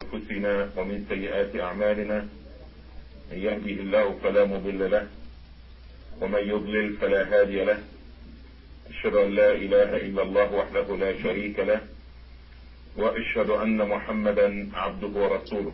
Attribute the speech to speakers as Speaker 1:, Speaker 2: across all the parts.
Speaker 1: أنفسنا ومن سيئات أعمالنا، من يهدي الله فلا مضل له ومن يضلل فلا هادي له. أشهد أن لا إله إلا الله وحده لا شريك له، وأشهد أن محمدا عبده ورسوله.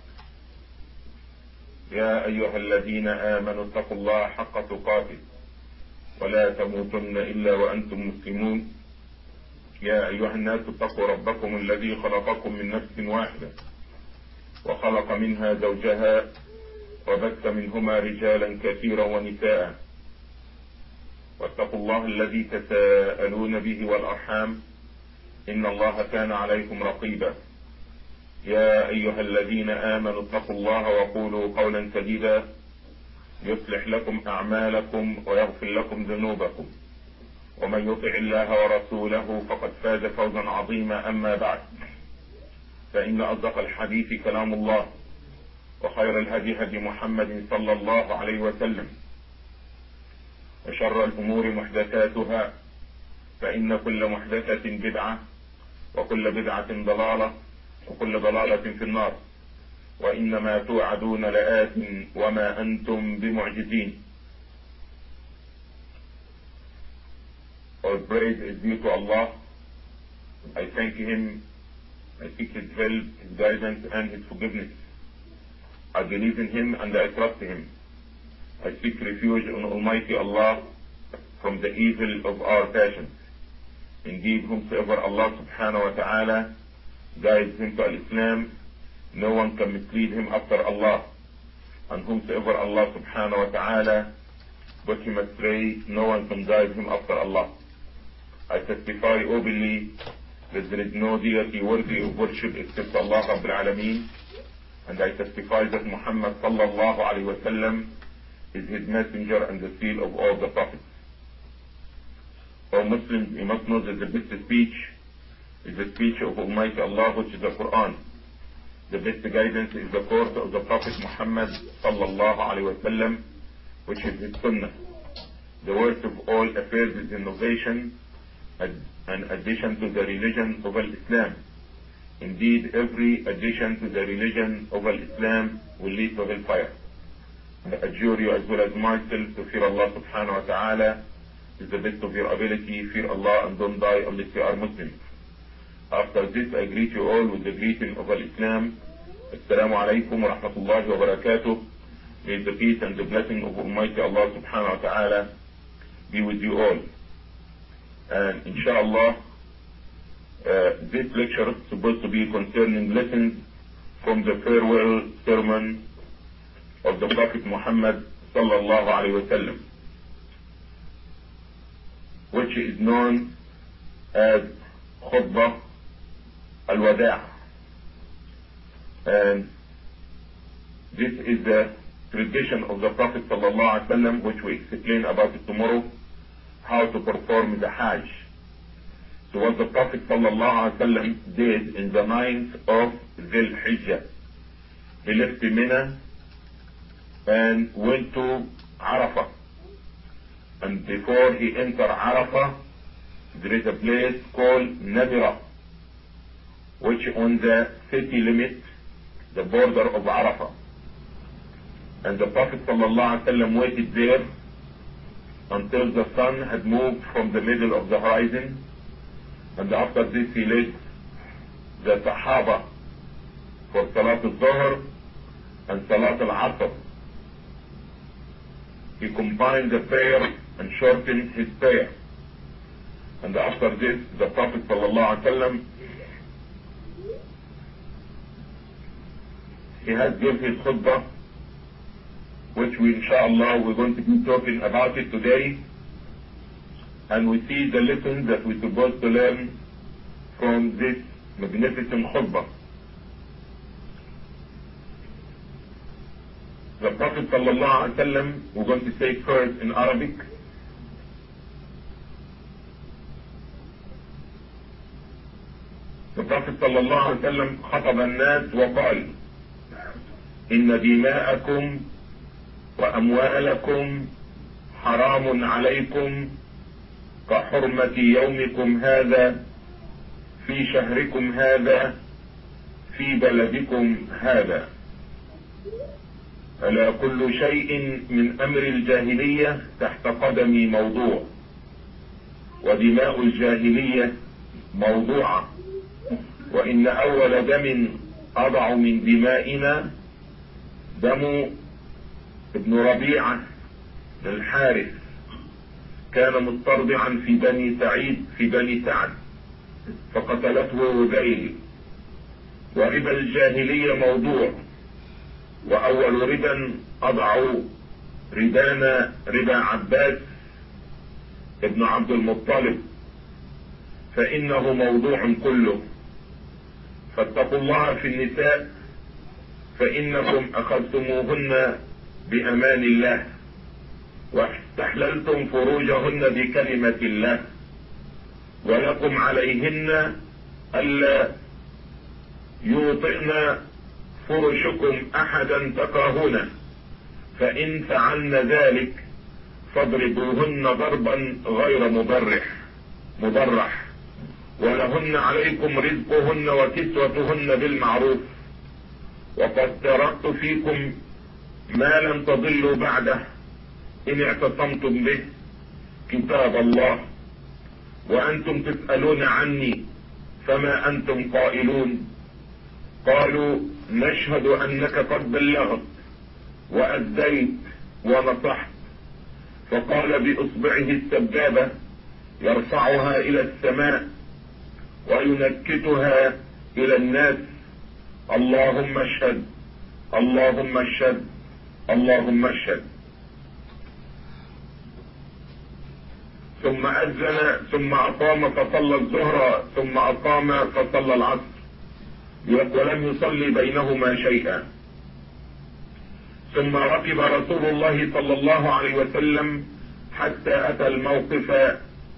Speaker 1: يا أيها الذين آمنوا اتقوا الله حق تقاته ولا تموتن إلا وأنتم مسلمون. يا أيها الناس اتقوا ربكم الذي خلقكم من نفس واحدة وخلق منها زوجها وبث منهما رجالا كثيرا ونساء، واتقوا الله الذي تساءلون به والأرحام إن الله كان عليكم رقيبا. يا أيها الذين آمنوا اتقوا الله وقولوا قولا سديدا يصلح لكم أعمالكم ويغفر لكم ذنوبكم، ومن يطع الله ورسوله فقد فاز فوزا عظيما. أما بعد، فإن أصدق الحديث كلام الله، وخير الهدي هدي محمد صلى الله عليه وسلم، وشر الأمور محدثاتها، فإن كل محدثة بدعة وكل بدعة ضلالة وكل ضلالة في النار، وإنما توعدون لآت وما أنتم بمعجزين. All praise is due to Allah. I thank Him, I seek His help, His guidance and His forgiveness. I believe in Him and I trust Him. I seek refuge on Almighty Allah from the evil of our passions. Indeed, whomsoever Allah subhanahu wa ta'ala guides him to Islam, no one can mislead him after Allah. And whomsoever Allah subhanahu wa ta'ala put him astray, no one can guide him after Allah. I testify openly that there is no deity worthy of worship except Allah Rabbil Alameen, and I testify that Muhammad sallallahu alayhi wa sallam is his messenger and the seal of all the prophets. O Muslims, you must know that the best speech is the speech of Almighty Allah, which is the Quran. The best guidance is the course of the Prophet Muhammad sallallahu alayhi wa sallam, which is his sunnah. The worst of all affairs is innovation, an addition to the religion of Islam. Indeed, every addition to the religion of Islam will lead to hellfire. I adjure you as well as myself to fear Allah subhanahu wa ta'ala to the best of your ability. Fear Allah and don't die unless you are Muslims. After this, I greet you all with the greeting of Islam. Assalamu alaikum wa rahmatullahi wa barakatuh. May the peace and the blessing of Almighty Allah subhanahu wa ta'ala be with you all. And inshallah, this lecture is supposed to be concerning lessons from the farewell sermon of the Prophet Muhammad sallallahu alayhi wa sallam, which is known as Khutbah al-Wada'. And this is the tradition of the Prophet sallallahu alayhi wa sallam, which we explain about it tomorrow, how to perform the Hajj. So what the Prophet sallallahu alaihi wasallam did in the 9th of Dhul Hijjah, he left Mina and went to Arafah. And before he entered Arafah, there is a place called Nadira, which on the city limit, the border of Arafah. And the Prophet sallallahu alaihi wasallam waited there until the sun had moved from the middle of the horizon, and after this he led the Sahaba for Salat al-Zuhr and Salat al-Asr. He combined the prayer and shortened his prayer. And after this, the Prophet sallallahu alaihi wasallam, he has given his khutbah, which we inshallah we're going to be talking about it today, and we see the lessons that we're supposed to learn from this magnificent khutbah. The Prophet sallallahu alaihi wasallam, we're going to say first in Arabic. The Prophet sallallahu alaihi wasallam خطب الناس وقال: إن دماءكم وأموالكم حرام عليكم كحرمة يومكم هذا في شهركم هذا في بلدكم هذا. ألا كل شيء من أمر الجاهلية تحت قدمي موضوع، ودماء الجاهلية موضوعة، وإن أول دم أضع من دمائنا دم ابن ربيعة الحارث، كان مسترضعا في بني سعد فقتلته هذيل. وربا الجاهلية موضوع، وأول ربا أضع ربا عباس ابن عبد المطلب، فإنه موضوع كله. فاتقوا الله في النساء، فإنكم أخذتموهن بأمان الله، واستحللتم فروجهن بكلمة الله، ولكم عليهن ألا يوطئن فرشكم أحدا تكرهونه، فإن فعلن ذلك فاضربوهن ضربا غير مبرح، ولهن عليكم رزقهن وكسوتهن بالمعروف، وقد تركت فيكم ما لن تضلوا بعده إن اعتصمتم به، كتاب الله. وأنتم تسألون عني فما أنتم قائلون؟ قالوا نشهد أنك قد بلغت وأديت ونصحت. فقال بإصبعه السبابة يرفعها إلى السماء وينكتها إلى الناس: اللهم اشهد، اللهم اشهد، اللهم اشهد. ثم أذن، ثم أقام فصلى الظهر، ثم أقام فصلى العصر، ولم يصلي بينهما شيئا. ثم ركب رسول الله صلى الله عليه وسلم حتى أتى الموقف.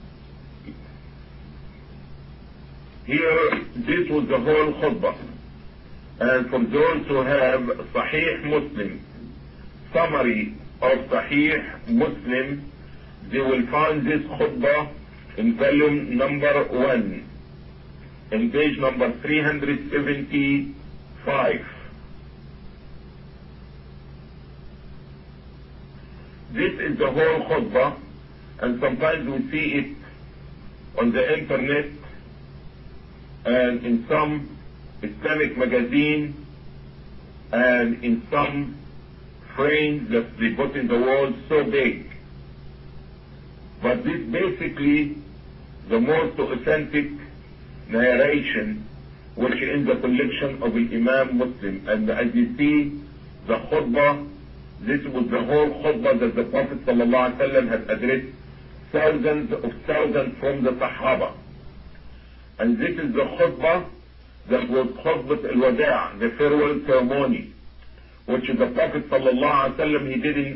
Speaker 1: Here, this was the whole khutbah. And for those who have Sahih Muslim, summary of Sahih Muslim, they will find this khutbah in volume number 1, in page number 375. This is the whole khutbah, and sometimes we see it on the internet and in some Islamic magazine and in some frames that they put in the wall so big. But this basically the most authentic narration which is in the collection of Imam Muslim. And as you see, the khutbah, this was the whole khutbah that the Prophet ﷺ had addressed thousands from the Sahaba. And this is the khutbah that was khutbah al-wada', the farewell ceremony, which the Prophet ﷺ, he didn't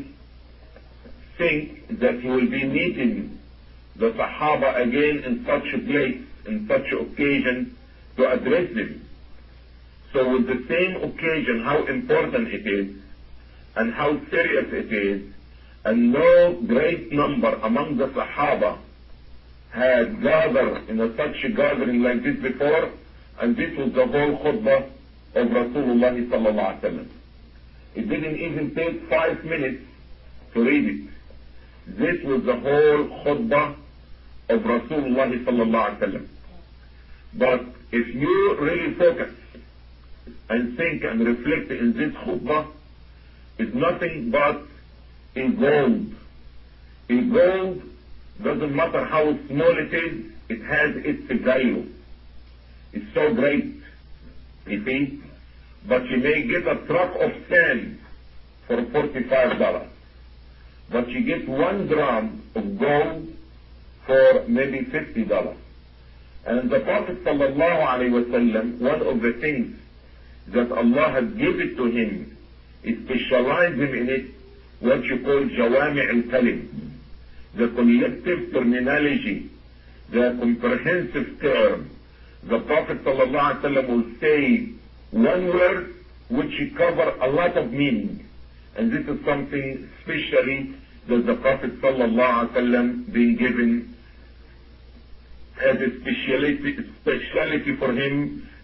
Speaker 1: think that he will be meeting the Sahaba again in such a place, in such an occasion, to address them. So with the same occasion, how important it is, and how serious it is, and no great number among the Sahaba had gathered in such a gathering like this before, and this was the whole khutbah of Rasulullah sallallahu alaihi wasallam. It didn't even take 5 minutes to read it. This was the whole khutbah of Rasulullah sallallahu alaihi wasallam. But if you really focus and think and reflect in this khutbah, it's nothing but in gold. In gold, doesn't matter how small it is, it has its value. It's so great, you see. But you may get a truck of sand for $45. But you get 1 gram of gold for maybe $50. And the Prophet sallallahu alaihi wasallam, one of the things that Allah has given to him is specialize him in it, what you call jawami' al-kalim, the collective terminology, the comprehensive term. The Prophet sallallahu alaihi wasallam will say one word which cover a lot of meaning, and this is something specially that the Prophet sallallahu alaihi wasallam being given as a speciality for him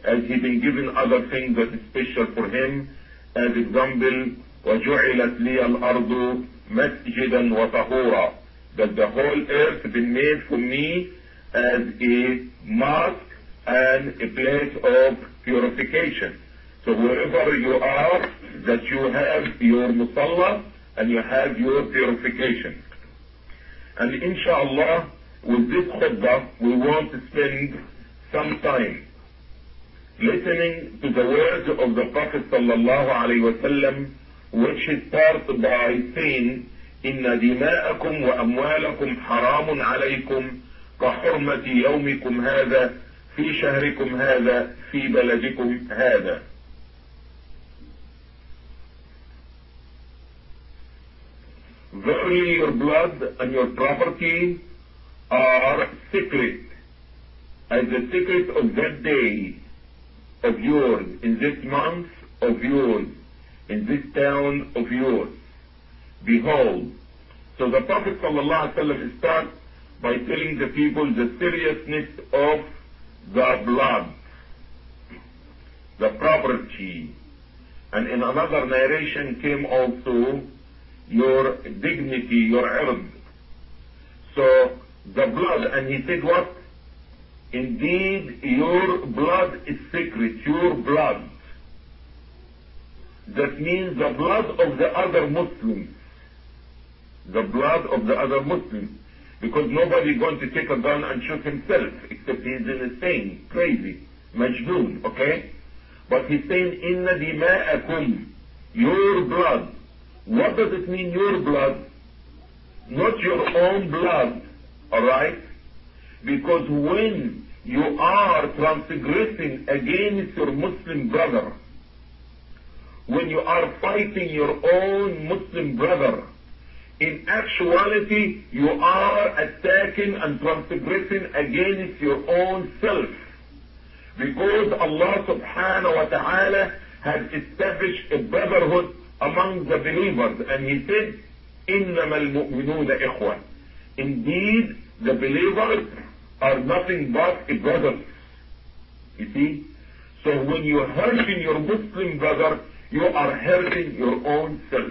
Speaker 1: as he been given other things that is special for him. As example, وَجُعِلَتْ لِيَ الْأَرْضُ مَسْجِدًا وَطَهُورًا, that the whole earth been made for me as a mosque and a place of purification. So wherever you are, that you have your musalla and you have your purification. And inshallah, with this khutbah, we want to spend some time listening to the words of the Prophet sallallahu alaihi wasallam, which he starts by saying, إن دماءكم وأموالكم حرام عليكم كحرمة يومكم هذا في شهركم هذا في بلدكم هذا. Verily your blood and your property are sacred, as the secret of that day of yours, in this month of yours, in this town of yours. Behold. So the Prophet ﷺ starts by telling the people the seriousness of the blood, the property, and in another narration came also your dignity, your ird. So the blood, and he said what? Indeed, your blood is sacred, your blood. That means the blood of the other Muslims. The blood of the other Muslims. Because nobody is going to take a gun and shoot himself, except he's insane, crazy, majnoon, okay? But he's saying, Inna dima'akum, your blood. What does it mean, your blood? Not your own blood, alright? Because when you are transgressing against your Muslim brother, when you are fighting your own Muslim brother, in actuality you are attacking and transgressing against your own self. Because Allah subhanahu wa ta'ala has established a brotherhood among the believers, and He said, إِنَّمَا الْمُؤْمِنُونَ إِخْوَةً. Indeed, the believers are nothing but a brother. You see? So when you are hurting your Muslim brother, you are hurting your own self.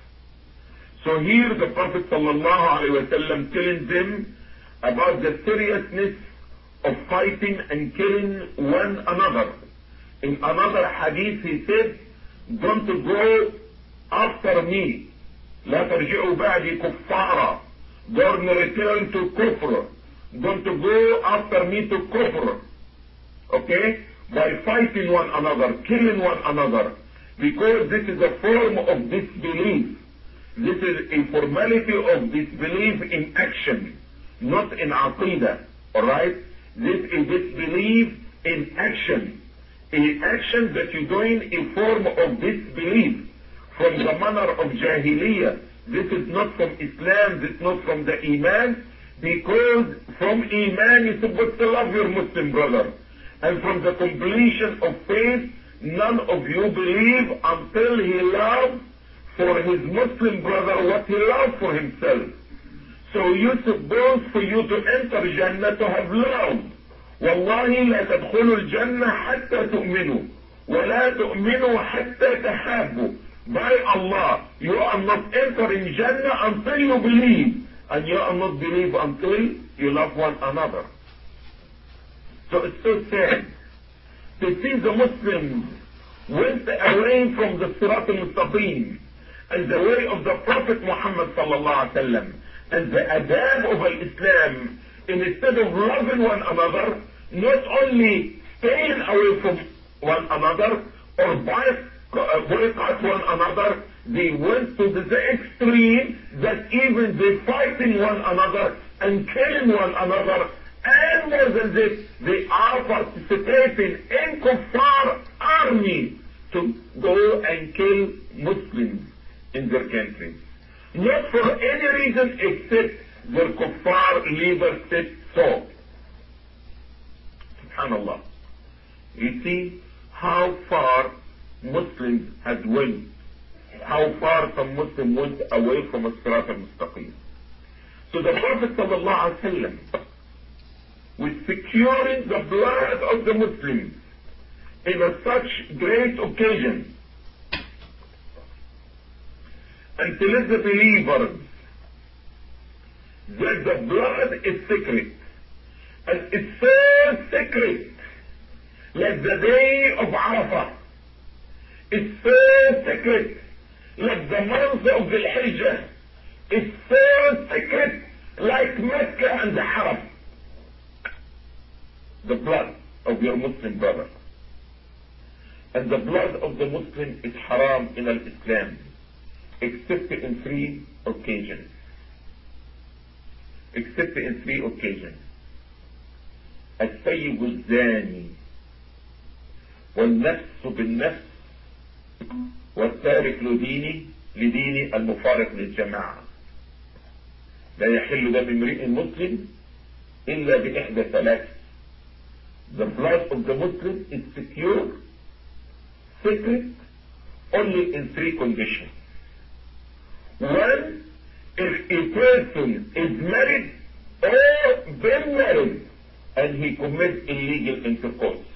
Speaker 1: So here the Prophet ﷺ telling them about the seriousness of fighting and killing one another. In another hadith he said, don't go after me. لا ترجعوا بعدي كفارا. Don't return to kufr. Don't go after me to kufr. Okay? By fighting one another, killing one another. Because this is a form of disbelief. This is a formality of disbelief in action, not in aqidah. Alright? This is disbelief in action. In action that you're doing a form of disbelief from the manner of Jahiliyyah. This is not from Islam, this is not from the Iman, because from Iman you're supposed to love your Muslim brother. And from the completion of faith, none of you believe until he loves for his Muslim brother what he loves for himself. So you're supposed for you to enter Jannah to have love. والله لا تدخلوا الجنة حتى تؤمنوا ولا تؤمنوا حتى تحابوا. By Allah, you are not entering Jannah until you believe, and you are not believe until you love one another. So it's so sad to see the Muslims went away from the Sirat al-Mustaqim and the way of the Prophet Muhammad sallallahu alaihi wasallam and the adab of Islam. Instead of loving one another, not only staying away from one another or boycott one another, they went to the extreme that even they fighting one another and killing one another. And more than this, they are participating in kuffar army to go and kill Muslims in their country. Not for any reason except their kuffar leaders said so. SubhanAllah. You see how far Muslims had went, how far some Muslims went away from As-Sirat al-Mustaqim. So the Prophet sallallahu alaihi wasallam, with securing the blood of the Muslims, in a such great occasion, and to let the believers that the blood is sacred, and it's so sacred, like the day of Arafah. It's so sacred, like the month of the Hijjah. It's so sacred, like Mecca and the Haram. The blood of your Muslim brother. And the blood of the Muslim is haram in al-Islam, except in 3 occasions. Except in 3 occasions. السيب الزاني والنفس بالنفس والتارك لديني المفارق للجماعة. لا يحل دم امرئ مسلم إلا بإحدى 3. The blood of the Muslim is secure, sacred, only in 3 conditions. 1, if a person is married or been married and he commits illegal intercourse.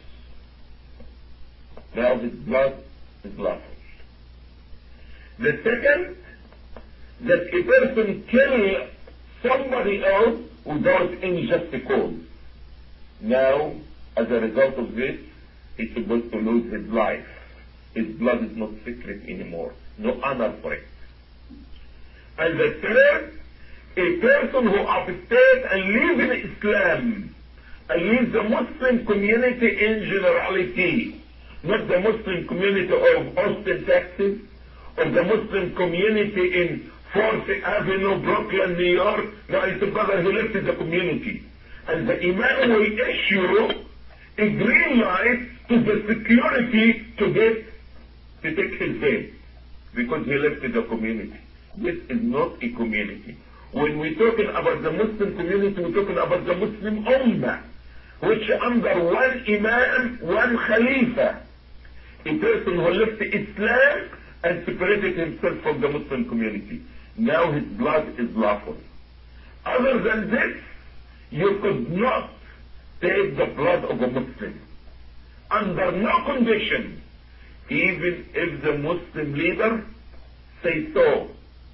Speaker 1: Now his blood is lawful. The second, that a person kill somebody else without any just cause. Now, as a result of this, he's supposed to lose his life. His blood is not sacred anymore. No honor for it. And the third, a person who abstains and lives in Islam, and leaves the Muslim community in generality, not the Muslim community of Austin, Texas, or the Muslim community in 4th Avenue, Brooklyn, New York. No, it's a brother who left the community. And the Imam will issue a green light to the security to take his bail, because he left the community. This is not a community. When we're talking about the Muslim community, we're talking about the Muslim Ummah, which under one Imam, one Khalifa, a person who left Islam and separated himself from the Muslim community. Now his blood is lawful. Other than this, you could not take the blood of a Muslim. Under no condition, even if the Muslim leader says so.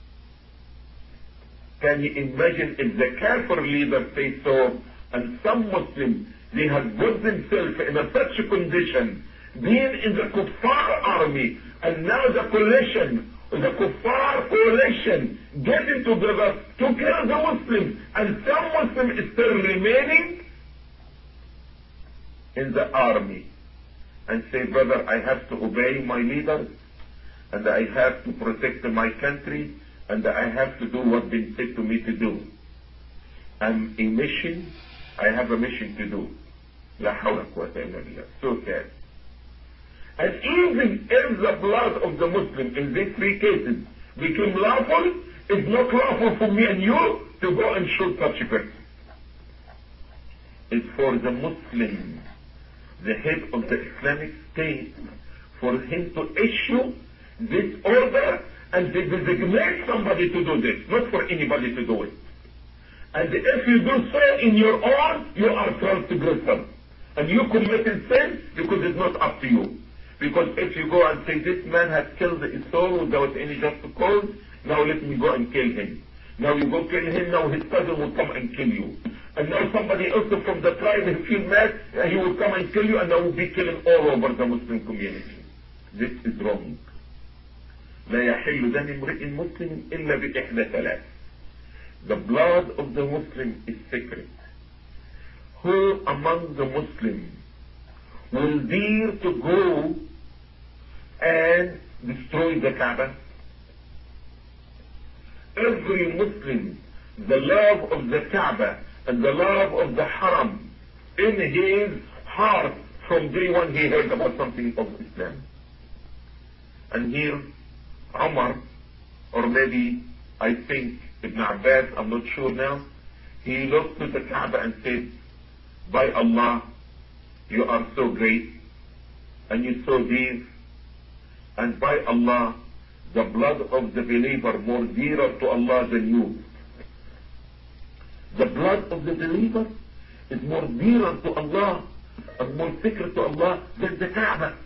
Speaker 1: Can you imagine if the Kafir leader says so, and some Muslims, they have put themselves in such a condition, being in the Kuffar army, and now the coalition, the Kuffar coalition, getting together to kill the Muslims, and some Muslims is still remaining in the army, and say, brother, I have to obey my leaders, and I have to protect my country, and I have to do what's been said to me to do. I'm a mission, I have a mission to do. La hawla quwwata illa billah. So sad. And even if the blood of the Muslim in these 3 cases became lawful, it's not lawful for me and you to go and shoot such a person. It's for the Muslim, the head of the Islamic State, for him to issue this order and to designate somebody to do this, not for anybody to do it. And if you do so in your own, you are transgressor. And you committed sin because it's not up to you. Because if you go and say, this man has killed his soul without any just cause, now let me go and kill him. Now you go kill him, now his cousin will come and kill you. And now somebody else from the tribe who feel mad, he will come and kill you, and I will be killing all over the Muslim community. This is wrong. لا يحل دم امرئ مسلم إلا بإحدى 3. The blood of the Muslim is sacred. Who among the Muslims will dare to go and destroy the Kaaba? Every Muslim, the love of the Kaaba and the love of the Haram in his heart from day one he heard about something of Islam. And here Umar, or maybe I think Ibn Abbas, I'm not sure now, he looked to the Kaaba and said, by Allah, you are so great and you're so dear, and by Allah, the blood of the believer more dearer to Allah than you. The blood of the believer is more dearer to Allah and more sacred to Allah than the Kaaba.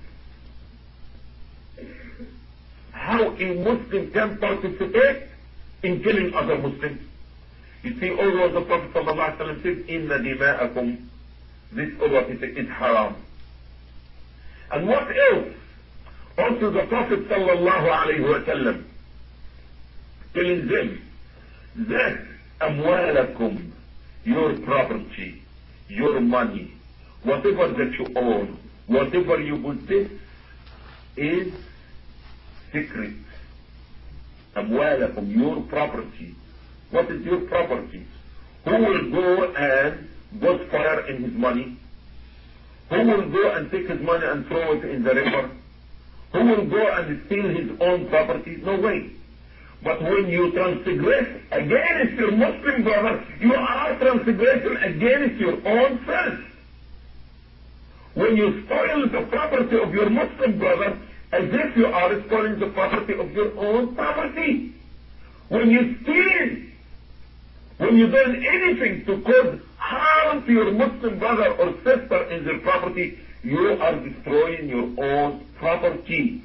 Speaker 1: How a Muslim can participate in killing other Muslims? You see, although the Prophet ﷺ said, "Inna dima'akum," this Allah is haram. And what else? Also the Prophet ﷺ telling them that amwalakum, your property, your money, whatever that you own, whatever you possess, is secret. Amwalakum, your property. What is your property? Who will go and put fire in his money? Who will go and take his money and throw it in the river? Who will go and steal his own property? No way. But when you transgress against your Muslim brother, you are transgressing against your own self. When you spoil the property of your Muslim brother, as if you are spoiling the property of your own property. When you steal, when you do anything to cause harm to your Muslim brother or sister in their property, you are destroying your own property.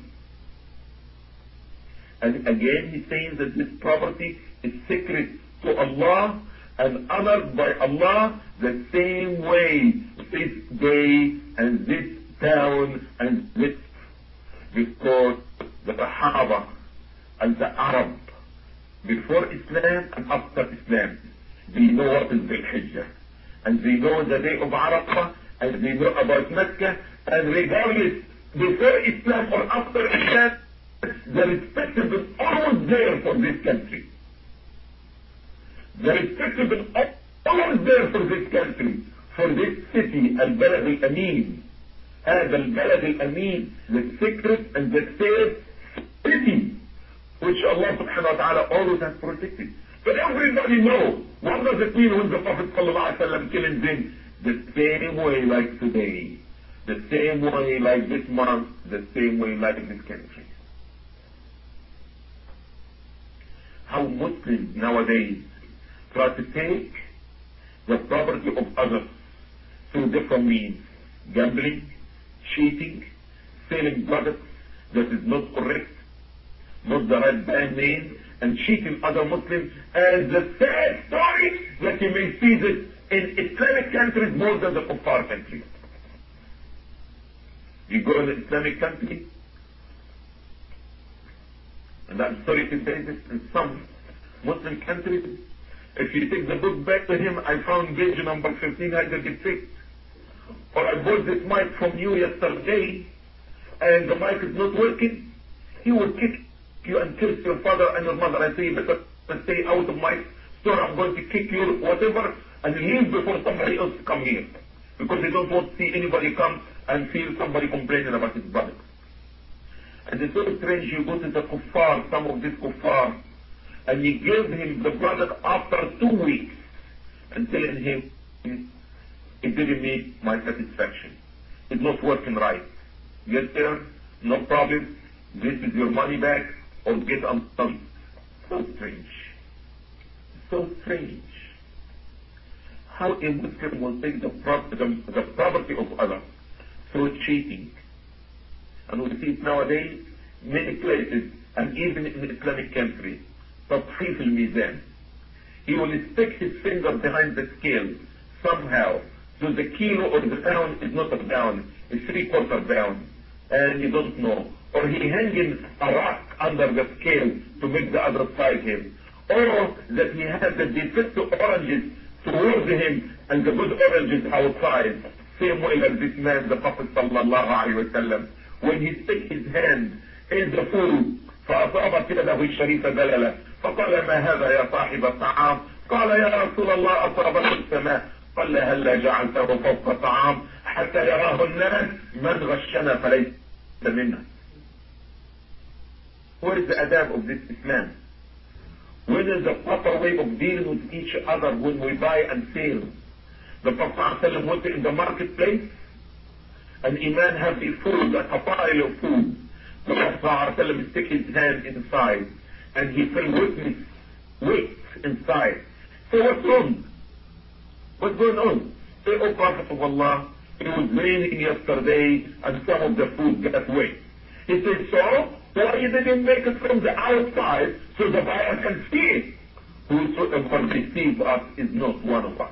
Speaker 1: And again he's saying that this property is sacred to Allah and honored by Allah the same way this day and this town and this, because the Sahaba and the Arab before Islam and after Islam, they know what is Dhul Hijjah, and they know the day of Arafah, and they know about Mecca, and regardless before Islam or after Islam, the respect has been always there for this country. The respect has been always there for this country, for this city, Al-Balad Al-Amin. هذا البلد الأمين, the secret and the safe city, which Allah subhanahu wa ta'ala always has protected. But everybody knows, what does it mean when the Prophet sallallahu alayhi wa sallam killing them? The same way like today, the same way like this month, the same way like this country. How Muslims nowadays try to take the property of others through different means: gambling, cheating, selling products that is not correct, not the right brand name, and cheating other Muslims. And the sad story that you may see this in Islamic countries more than the Kuffar countries. You go in an Islamic country, and I'm sorry to say this, in some Muslim countries, if you take the book back to him, I found page number 1506. Or I bought this mic from you yesterday, and the mic is not working, he will kick you and curse your father and your mother and say, you better stay out of my store, I'm going to kick you, whatever, and leave before somebody else come here. Because they don't want to see anybody come and feel somebody complaining about his brother. And it's so strange, you go to the kuffar, some of these kuffar, and you give him the product after 2 weeks, and telling him, it didn't meet my satisfaction. It's not working right. Get there, no problem. This is your money back, or get undone. So strange. So strange. How a Muslim will take the property of others through cheating. And we see it nowadays, many places, and even in Islamic countries. Tadhif al-Mizan. He will stick his finger behind the scale somehow. So the kilo or the pound is not a pound, it's 3/4 pound, and you don't know. Or he hanging a rock under the scale to make the other side him. Or that he has the defective oranges towards him and the good oranges outside. Same way like this man, the Prophet sallallahu alayhi wa sallam, when he stick his hand in the food, فأصابت يده الشريفة بللة فقال ما هذا يا صاحب الطعام؟ قال يا رسول الله أصابت السماء. قال هلا جعلته فوق الطعام حتى يراه الناس من غشنا فليس منا. What is the adab of this Islam? When is the proper way of dealing with each other when we buy and sell? The Prophet ﷺ went in the marketplace, and a man had a food, a pile of food. The Prophet ﷺ stick his hand inside, and he felt weight inside. So what's wrong? What's going on? Say, oh Prophet of Allah, It was raining yesterday and some of the food got wet. He said, so why you didn't make it from the outside so the buyer can see it? Whosoever deceives us is not one of us.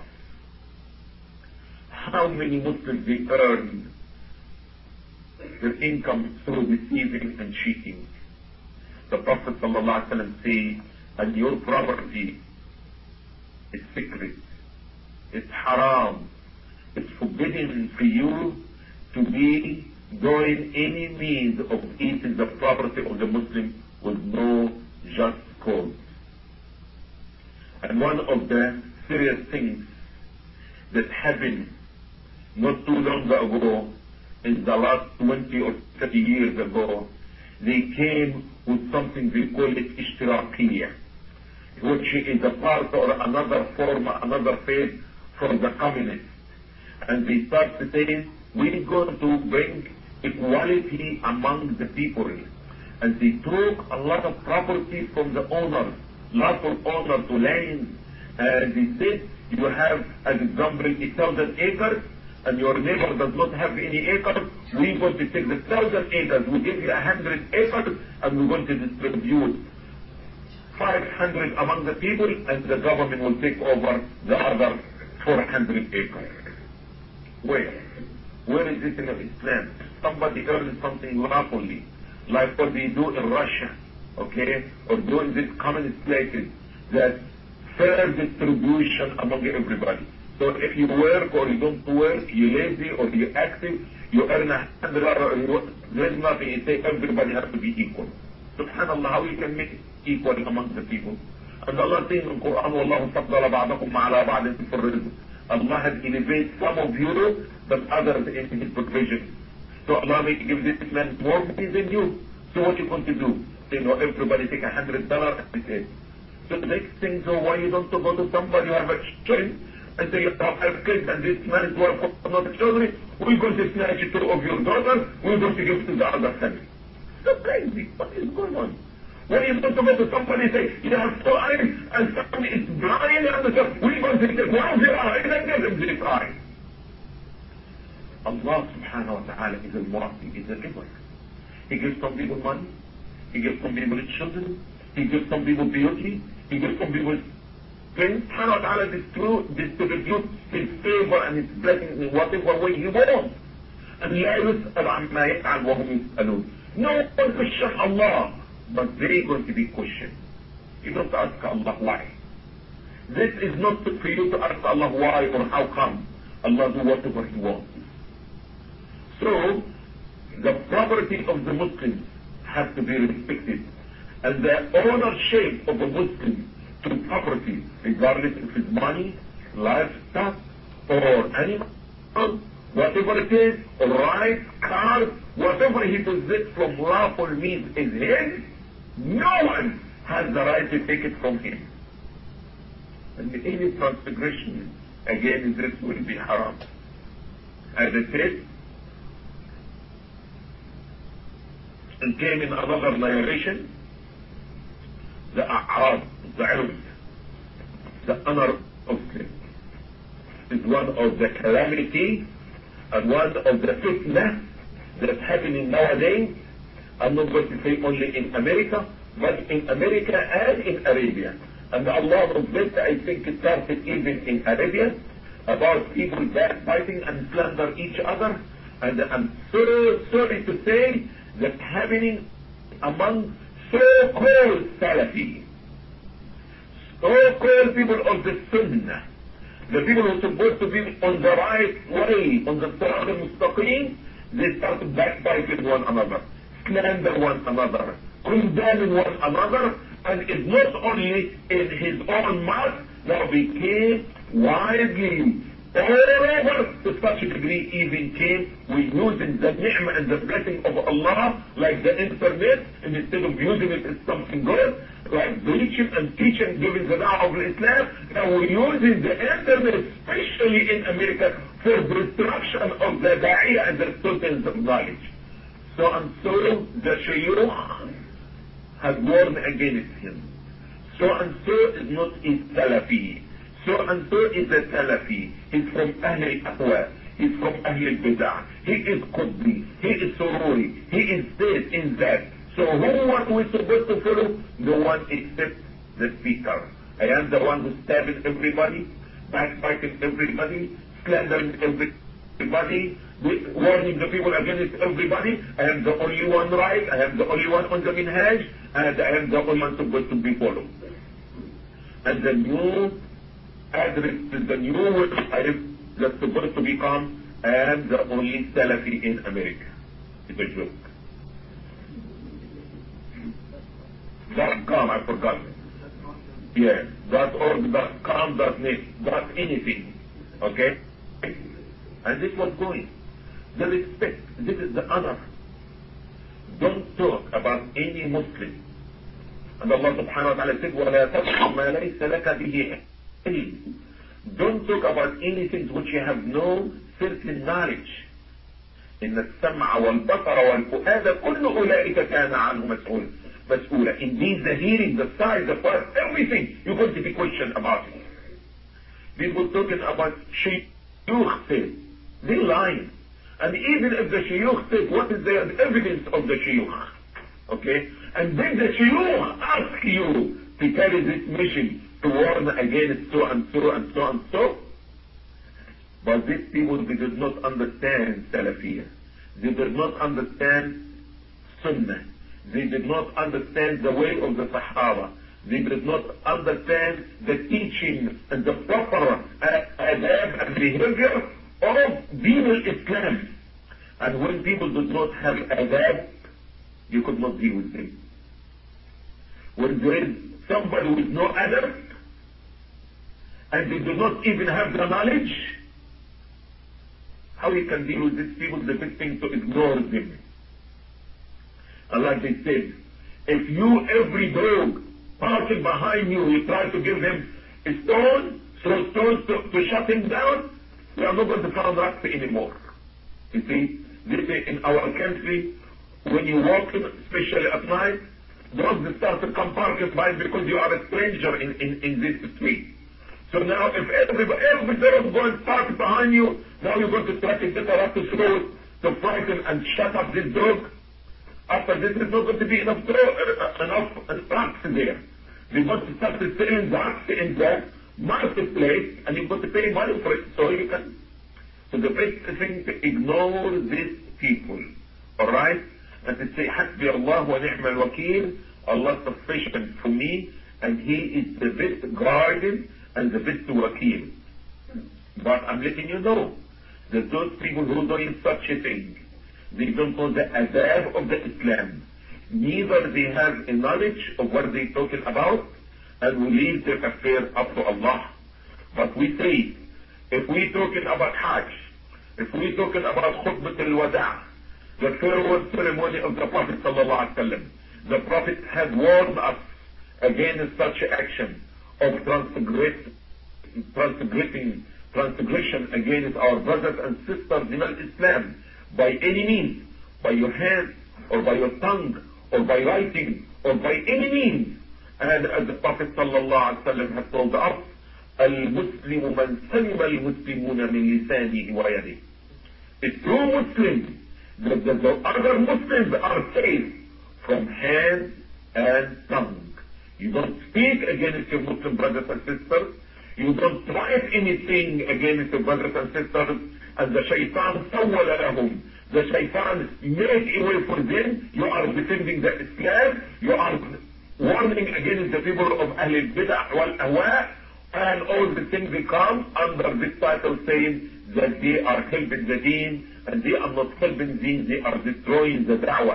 Speaker 1: How many Muslims they earn their income through deceiving and cheating? The Prophet ﷺ says, and your property is secret, it's haram, it's forbidden for you to be doing any means of eating the property of the Muslim with no just cause. And one of the serious things that happened not too long ago, in the last 20 or 30 years ago, they came with something they call it ishtirakiyya, which is a part or another form, another faith from the communists. And they start to say, we're going to bring equality among the people. And they took a lot of property from the owners, lawful owner to land. And they said, you have, as example, 1,000 acres, and your neighbor does not have any acres. We're going to take the 1,000 acres, we give you 100 acres, and we're going to distribute 500 among the people, and the government will take over the other 400 acres. Where is it in Islam? Somebody earns something lawfully, like what they do in Russia, okay, or do in these communist places, that fair distribution among everybody. So if you work or you don't work, you're lazy or you're active, you earn $100, there's nothing. You say everybody has to be equal. Subhanallah, how you can make it equal among the people? And Allah says in the Quran, وَاللَّهُ فَضَّلَ بَعْضَكُمْ عَلَى بَعْضٍ فِي الرِّزْقِ. Allah has elevated some of you, but others in His provision. So Allah may give this man more money than you. So what you going to do? Say, no, everybody take $100 and say. So the next thing, so why you don't go to somebody who have a choice and say, you have kids and this man is worth for another children, we're going to snatch it of your daughter, we're going to give it to the other family. So crazy. What is going on? When you're supposed to go to somebody and say, you have 2 eyes and somebody is blind and we're going to take one of your eyes and give him this eye. Allah subhanahu wa ta'ala is al-Mu'ti, is a giver. He gives some people money, He gives some people children, He gives some people beauty, He gives some people strength. Subhanahu wa ta'ala distributes His favor and His blessings in whatever way He wants. And لا يسأل عما يفعل وهم يسألون. No one question Allah, but they're going to be questioned. You don't ask Allah why. This is not for you to ask Allah why or how come. Allah do whatever He wants. So, the property of the Muslims has to be respected. And the ownership of a Muslim to property, regardless if it's money, livestock, or animal, whatever it is, or rice, cars, whatever he possesses from lawful means is his, no one has the right to take it from him. And any transgression against this will be haram. As I said, and came in another narration, the a'rab, the ird, the honor of sin, is one of the calamity and one of the fitna that's happening nowadays. I'm not going to say only in America, but in America and in Arabia. And Allah knows best, I think it started even in Arabia, about people backbiting and slander each other. And I'm so sorry to say that happening among so-called Salafi, so-called people of the Sunnah, the people who are supposed to be on the right way, on the Sirat al-Mustaqim, they start backbiting one another, slander one another, condemning one another, and it's not only in his own mouth, now became widely all over to such a degree, even came we using the ni'mah and the blessing of Allah, like the internet, and instead of using it as something good, like preaching and teaching, giving the da'wah of Islam, now we're using the internet, especially in America, for destruction of the da'iyah and the students of knowledge. So and so the shaykh has warned against him. So and so is not a Salafi. So and so is a Salafi. He's from Ahl al-Ahwa. He's from Ahl al-Bid'ah. He is Qutbi. He is Sururi. He is this, is that. So who are we supposed to follow? No one except the speaker. I am the one who's stabbing everybody, backbiting everybody, slandering everybody, warning the people against everybody. I am the only one right. I am the only one on the minhaj, and I am the only one supposed to be followed. And the new address is the new word I am that's supposed to become, I am the only Salafi in America. It's a joke. .com, I forgot. Yeah, .org, .com, .net, .anything. Okay? And this was going. The respect, this is the honor. Don't talk about any Muslim. And Allah subhanahu wa ta'ala said, وَلَا تَقْفُ مَا لَيْسَ لَكَ بِهِ عِلْمٌ. Don't talk about anything which you have no certain knowledge. إن السمع والبصر والفؤاد كل أولئك كان عنه مسؤولا. Indeed, the hearing, the sight, the part, everything, you're going to be questioned about it. People talking about shuyukh said, they lying. And even if the shuyukh said, what is the evidence of the shuyukh? Okay? And then the shuyukh ask you to carry this mission to warn against so and so and so and so. But these people, they did not understand Salafiyah. They did not understand Sunnah. They did not understand the way of the Sahaba. They did not understand the teaching and the proper adab and behavior of Deen al-Islam. And when people did not have adab, you could not deal with them. When there is somebody with no adab, and they do not even have the knowledge, how you can deal with these people? The best thing to ignore them. And like they said, if you, every dog passing behind you, you try to give him a stone, throw stones to shut him down, we are not going to find rats anymore. You see, this in our country, when you walk, especially at night, dogs start to come parking by because you are a stranger in this street. So now if every dog is going to park behind you, now you're going to try to get a rat to throw, to frighten and shut up this dog. After this, there's not going to be enough rats there. You're going to start selling rats in the marketplace, and you're going to pay money for it, so you can. So the best thing to ignore these people, alright? And to say, Hasbi Allah wa ni'mal wakeel, Allah is sufficient for me, and He is the best guardian and the best wakeel. But I'm letting you know that those people who are doing such a thing, they don't know the adab of the Islam. Neither they have a knowledge of what they're talking about, and we leave their affair up to Allah. But we say, if we're talking about Hajj, if we're talking about Khutbat al-Wada', the farewell ceremony of the Prophet sallallahu alaihi wasallam, the Prophet had warned us against such action of transgression against our brothers and sisters in Islam by any means, by your hand or by your tongue or by writing or by any means. And as the Prophet sallallahu alaihi wasallam has told us, al-Muslimu man salima al-Muslimuna min lisanihi wa yadihi. A true Muslim, the other Muslims are safe from hand and tongue. You don't speak against your Muslim brothers and sisters. You don't write anything against your brothers and sisters. And the shaitan sawwala lahum. The shaitan made a way for them. You are defending the Islam. You are warning against the people of Ahl al-Bid'ah wal-Ahwa. And all the things they come under this title saying that they are helping the deen. And they are not helping deen. They are destroying the da'wah.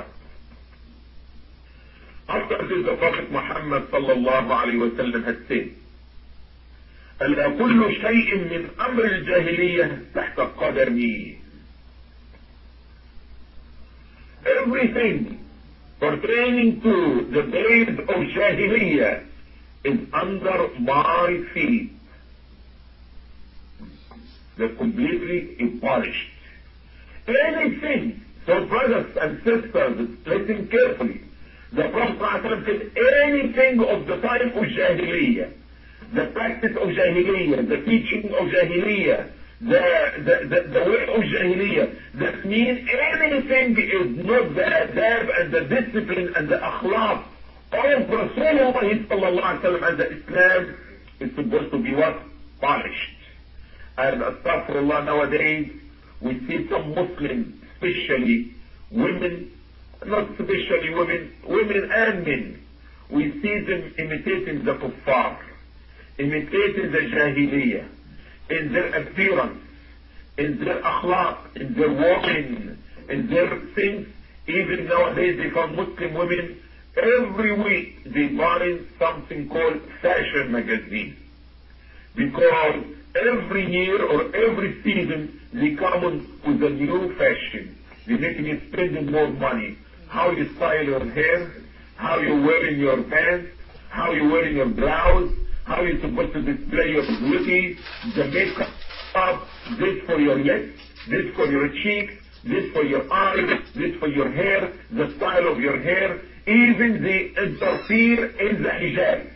Speaker 1: After this, the Prophet Muhammad sallallahu alayhi wa sallam had said, ألا كل شيء من أمر الجاهلية تحت قدمي. Everything pertaining to the days of Jahiliyyah is under my feet. They're completely abolished. Anything, so brothers and sisters, listen carefully. The Prophet ﷺ said anything of the time of Jahiliyyah, the practice of Jahiliyyah, the teaching of Jahiliyyah,
Speaker 2: the way of Jahiliyyah. That means anything is not the adab and the discipline and the akhlaq of Rasulullah sallallahu alaihi wasallam, and the Islam is supposed to be what? Polished. And astaghfirullah, nowadays we see some Muslims, especially women, not especially women, women and men, we see them imitating the kuffar, imitating the Jahiliyyah, in their appearance, in their akhlaq, in their walking, in their things. Even nowadays they call Muslim women, every week they buy something called fashion magazine. Because every year or every season they come with a new fashion. They make you spending more money. How you style your hair, how you wearing your pants, how you wearing your blouse, how you're supposed to display your beauty, the makeup, this for your lips, this for your cheeks, this for your eyes, this for your hair, the style of your hair. Even they interfere in the hijab.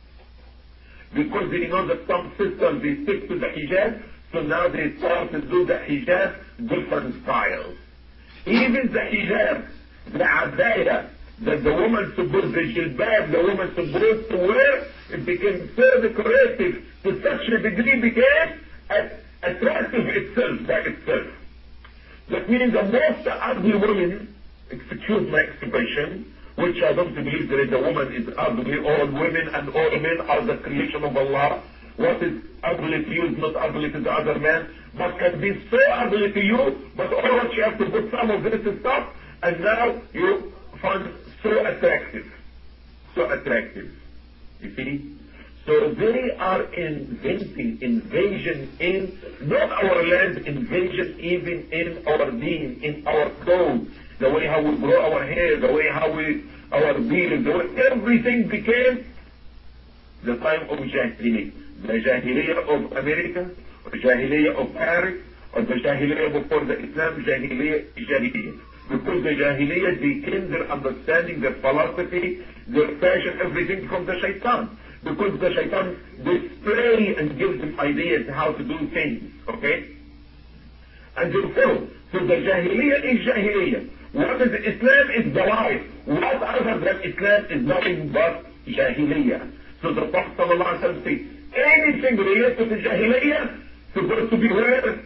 Speaker 2: Because they know that some sisters, they stick to the hijab, so now they start to do the hijab different styles. Even the hijab, the abaya, that the woman supposed, the jilbab, the woman supposed to wear, it became so decorative to such a degree, became attractive itself by itself. That means the most ugly woman, excuse my expression, which I don't believe there is a woman is ugly. All women and all men are the creation of Allah. What is ugly to you is not ugly to the other man, but can be so ugly to you, but all what you have to put some of this stuff, and now you find so attractive. So attractive. You see? So they are inventing invasion in, not our land, invasion even in our deen, in our clothes, the way how we grow our hair, the way how we, our beard, the way everything became the time of Jahiliyyah. The Jahiliyyah of America, or Jahiliyyah of Paris, or the Jahiliyyah before the Islam, Jahiliyyah. Because the Jahiliyyah became their understanding, their philosophy, their fashion, everything from the shaitan. Because the shaitan display and gives them ideas how to do things, okay? And therefore, so the Jahiliyyah is Jahiliyyah. What is Islam is the life. What other than Islam is nothing but Jahiliyyah. So the Prophet ﷺ says, anything related to the Jahiliyyah supposed to be where?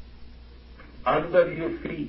Speaker 2: Under your feet.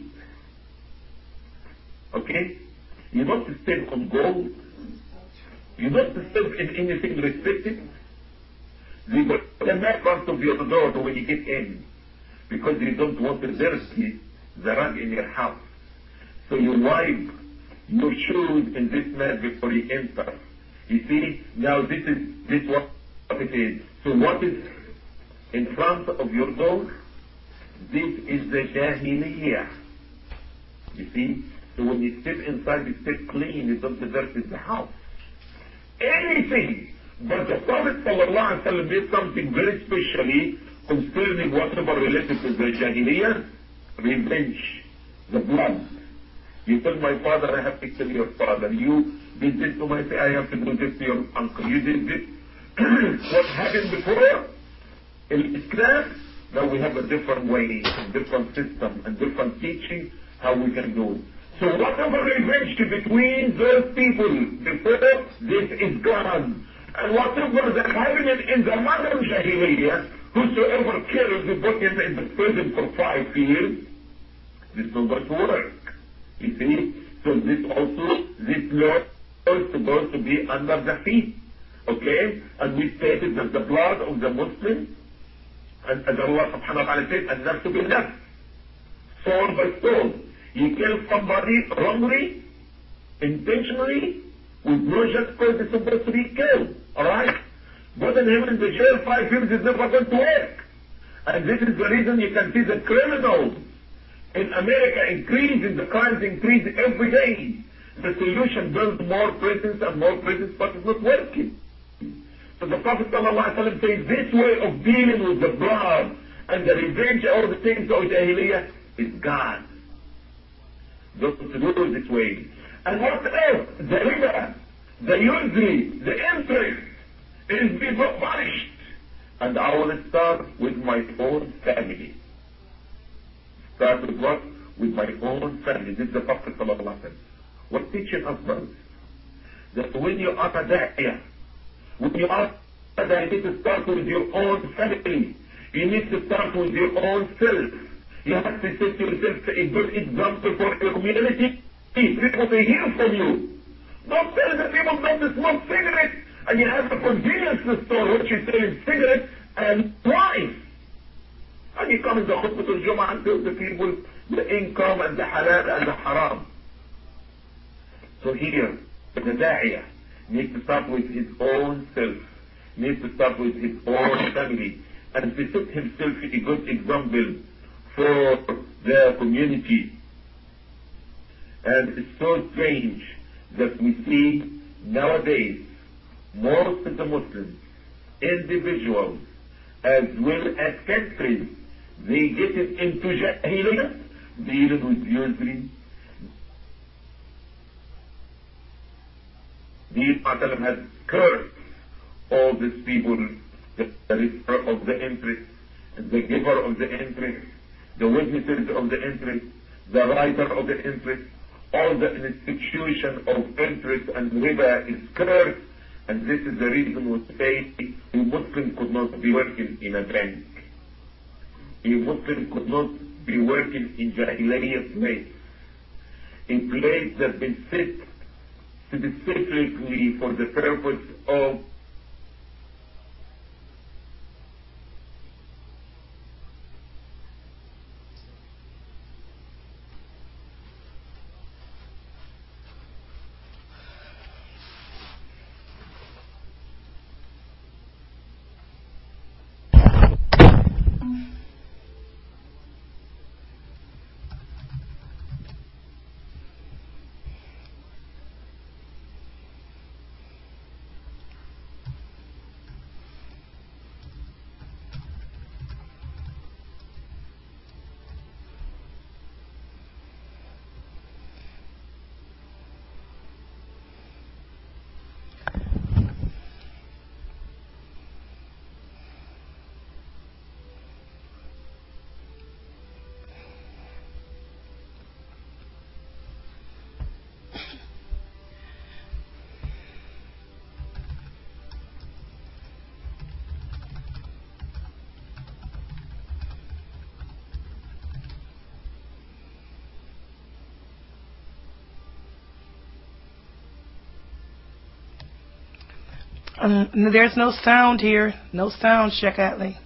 Speaker 2: Okay? You don't step on gold. You don't step in anything restricted. You put the mat front of your door when you get in, because you don't want to dirty the rug in your house. So you wipe your shoes in this mat before you enter. You see, now this what it is. So what is in front of your door? This is the Jahiliyyah. You see? So when you sit inside, you sit clean, you don't dirty the house. Anything. But the Prophet ﷺ did something very specially concerning whatever related to the Jahiliyyah. Revenge. The blood. You tell my father, I have to kill your father. You did this to my father, I have to do this to your uncle. You did this. What happened before? In Islam, now we have a different way, a different system, a different teaching, how we can do it. So whatever revenge between those people before, this is gone. And whatever that happened in the modern Jahiliyyah, whosoever kills, you put him in the prison for 5 years, this is not going to work. You see? So this law is supposed to be under the feet. Okay? And we stated that the blood of the Muslim, and as Allah subhanahu wa ta'ala said, an-nafs bil-nafs, soul by soul. You kill somebody wrongly, intentionally, with no just cause it's supposed to be killed. Alright? Putting him in the jail 5 years is never going to work. And this is the reason you can see the criminals in America increasing, the crimes increase every day. The solution builds more prisons and more prisons, but it's not working. So the Prophet ﷺ says this way of dealing with the blood and the revenge, all the things of Jahiliyyah is God. Don't do it this way. And what else? The riba, the usury, the interest is being punished. And I will start with my own family. Start with what? With my own family. This is the Prophet sallallahu alaihi wasallam. What teaching us, brothers? That when you are a da'iyah, when you are a da'iyah, you need to start with your own family. You need to start with your own self. You have to set yourself a good example for your community. People to hear from you. Don't tell the people not to smoke cigarettes, and you have a convenience store which is selling cigarettes and wine. And you come in the khutbah al-Jum'ah and tell the people the income and the halal and the haram. So here, the da'iyah needs to start with his own self, needs to start with his own family, and to set himself a good example for the community. And it's so strange that we see nowadays most of the Muslims, individuals, as well as countries, they get into jahiliyyah, dealing with usury. The Prophet has cursed all these people, the receiver of the interest, the giver of the interest, the witnesses of the interest, the writer of the interest. All the institution of interest and riba is cursed, and this is the reason we say a Muslim could not be working in a bank. A Muslim could not be working in Jahiliyyah place. A place that's been set specifically for the purpose of
Speaker 3: there's no sound here. No sound, Sheikh Atlee.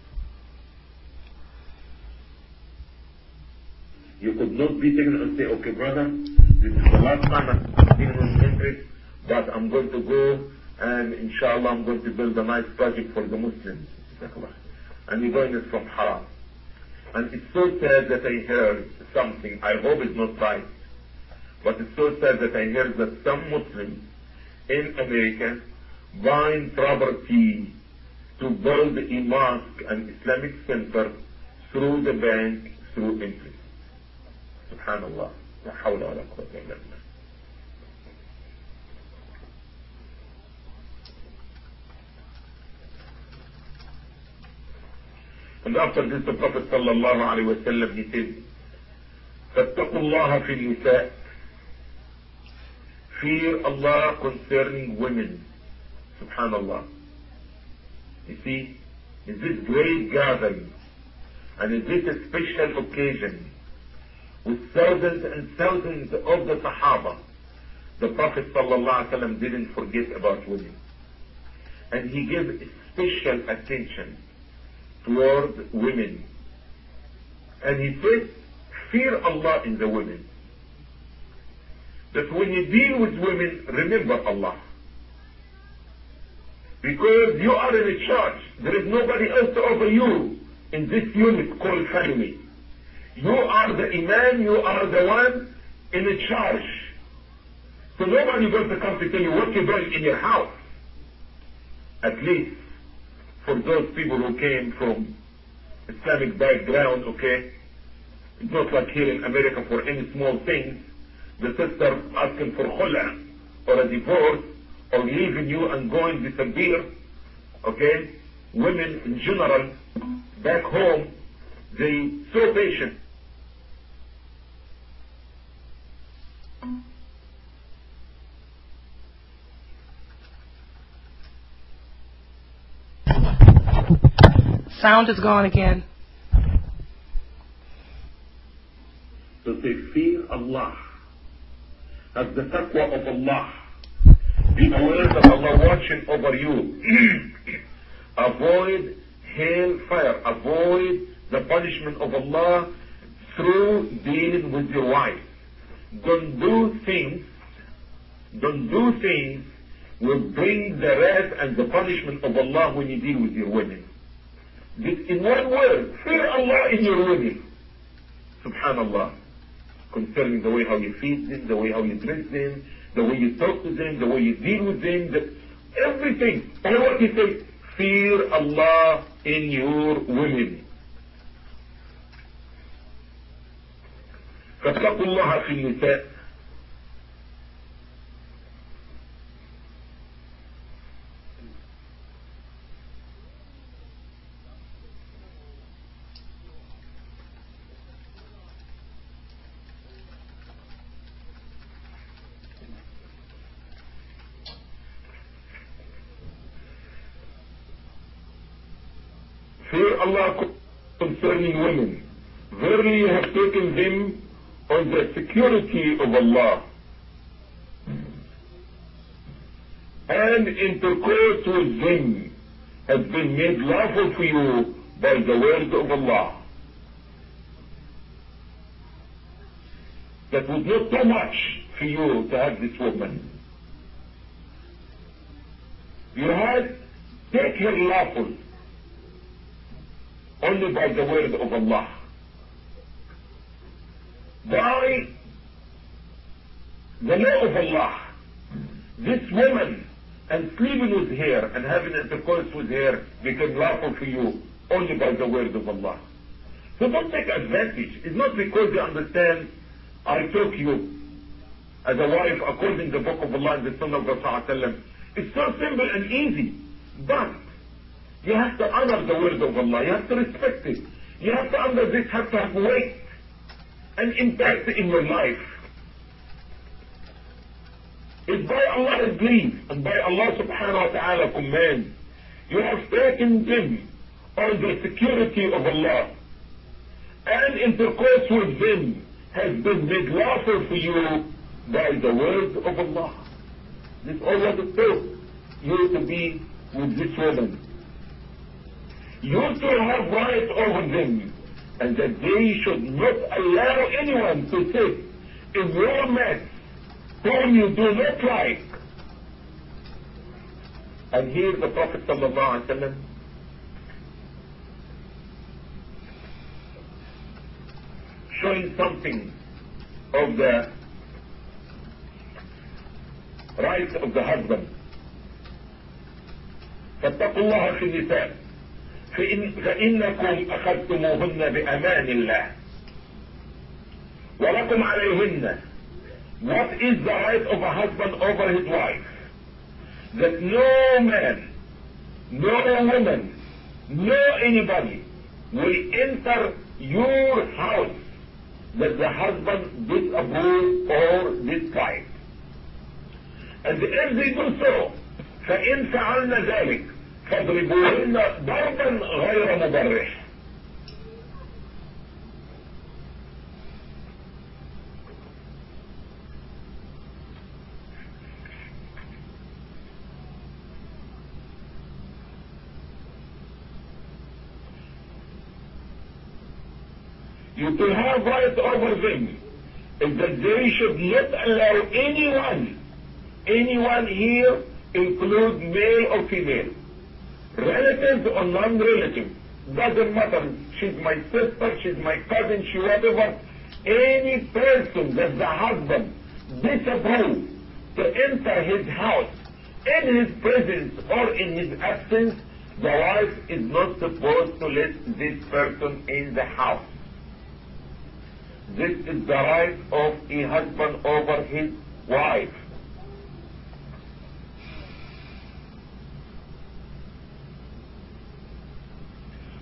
Speaker 2: You could not be taken and say, okay, brother, this is the last time I'm dealing with interest, but I'm going to go and inshallah I'm going to build a nice project for the Muslims. And you're going it from haram. And it's so sad that I heard something, I hope it's not right, but it's so sad that I heard that some Muslims in America buying property to build a mosque and Islamic center through the bank, through interest. Subhanallah. La hawla wa la quwwata illa billah. And after this, the Prophet sallallahu alayhi wa sallam, he said, فَاتَّقُوا اللَّهَ فِي النِّسَاءِ. Fear Allah concerning women. Subhanallah. You see, in this great gathering, and in this special occasion, with thousands and thousands of the Sahaba, the Prophet ﷺ didn't forget about women. And he gave special attention toward women. And he said, fear Allah in the women. That when you deal with women, remember Allah. Because you are in a charge. There is nobody else over you in this unit called family. You are the imam, you are the one in a charge. So nobody is going to come to tell you what you're doing in your house. At least for those people who came from Islamic background, okay? It's not like here in America for any small things, the sister asking for khula or a divorce, or leaving you and going disappear, okay? women in general back home, they so patient.
Speaker 3: Sound is gone again.
Speaker 2: So they fear Allah, have the taqwa of Allah, be aware that Allah watching over you. Avoid hellfire, avoid the punishment of Allah through dealing with your wife. Don't do things will bring the wrath and the punishment of Allah when you deal with your women. In one word, fear Allah in your women. Subhanallah. Concerning the way how you feed them, the way how you dress them, the way you talk to them, the way you deal with them, everything. All what you say, fear Allah in your women. فاتقوا الله في النساء. Fear Allah concerning women. Verily you have taken them on the security of Allah, and intercourse with them has been made lawful for you by the word of Allah. That was not too much for you to have this woman. You had take her lawful only by the word of Allah. By the law of Allah, this woman and sleeping with her and having intercourse with her became lawful for you only by the word of Allah. So don't take advantage. It's not because you understand I took you as a wife according to the book of Allah and the Sunnah of Rasulullah. It's so simple and easy, but you have to honor the word of Allah. You have to respect it. You have to honor this, have to have weight and impact in your life. It's by Allah's belief and by Allah subhanahu wa ta'ala command. You have taken them on the security of Allah, and intercourse with them has been made lawful for you by the word of Allah. This is all what it took you to be with this woman. You to have right over them, and that they should not allow anyone to sit in your mess whom you do not like. And here the Prophet sallallahu alaihi wasallam showing something of the rights of the husband. فاتقوا الله في النساء فإنكم أخذتموهن بأمان الله ولكم عليهن. What is the right of a husband over his wife? That no man, no woman, no anybody will enter your house that the husband disapproves or dislikes. And if they do so, فإن فعلن ذلك فاضربوهن ضربا غير مبرح. You can have right over them, is that they should not allow anyone here, include male or female, relatives or non-relatives, doesn't matter, she's my sister, she's my cousin, she whatever, any person that the husband disapproves to enter his house in his presence or in his absence, the wife is not supposed to let this person in the house. This is the right of a husband over his wife.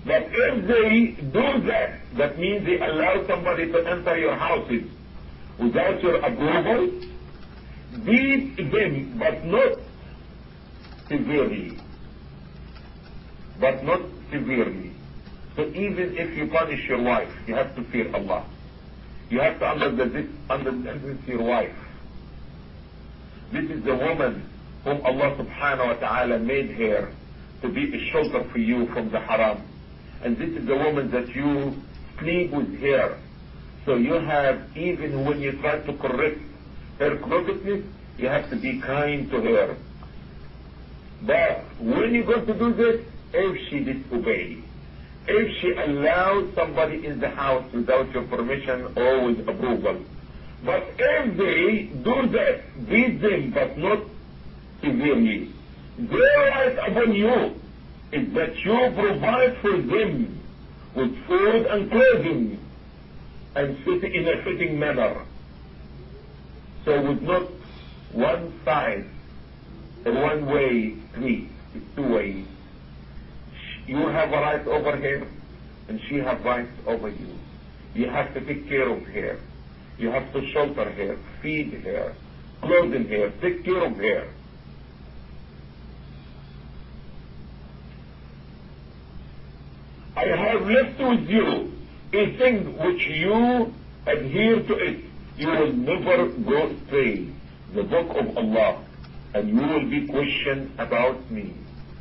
Speaker 2: But if they do that, that means they allow somebody to enter your houses without your approval, beat them, but not severely. But not severely. So even if you punish your wife, you have to fear Allah. You have to understand your wife. This is the woman whom Allah subhanahu wa ta'ala made her to be a shelter for you from the haram. And this is the woman that you sleep with her. So you have, even when you try to correct her crookedness, you have to be kind to her. But when you're going to do this, if she disobeys, if she allows somebody in the house without your permission or with approval, but if they do that, beat them, but not severely, their right upon you is that you provide for them with food and clothing and sit in a fitting manner. So with not one side or one way street, it's two ways. You have a right over her and she has rights over you. You have to take care of her. You have to shelter her, feed her, clothe her, take care of her. I have left with you a thing which you adhere to it. You will never go astray. The book of Allah. And you will be questioned about me.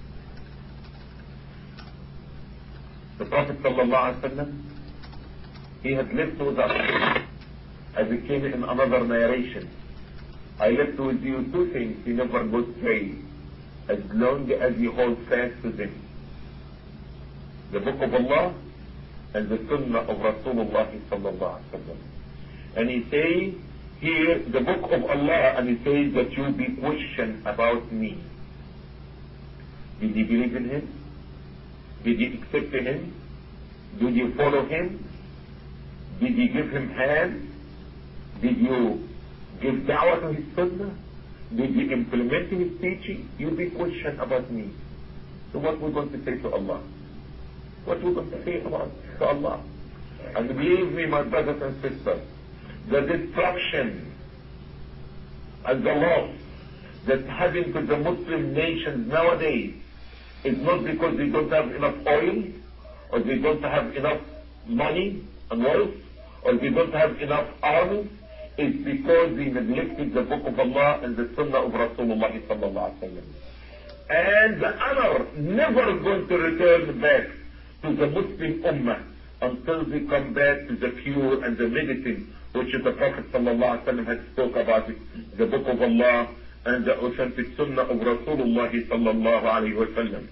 Speaker 2: The Prophet ﷺ, he had left with us, as it came in another narration. I left with you two things, you never go astray, as long as you hold fast to them. The book of Allah and the sunnah of Rasulullah ﷺ. And he says here, the book of Allah, and he says that you will be questioned about me. Did you believe in him? Did you accept him? Did you follow him? Did you give him hand? Did you give da'wah to his sunnah? Did you implement his teaching? You'll be questioned about me. So what we're going to say to Allah? What we're going to say about to Allah? And believe me, my brothers and sisters, the destruction and the loss that's happening to the Muslim nations nowadays is not because they don't have enough oil, or they don't have enough money and wealth, or they don't have enough armies. It's because they neglected the book of Allah and the sunnah of Rasulullah sallallahu alaihi wasallam. And the honor never going to return back to the Muslim ummah until they come back to the cure and the medicine which the Prophet sallallahu alaihi wasallam had spoke about it, the book of Allah and the authentic sunnah of Rasulullah sallallahu alaihi wasallam.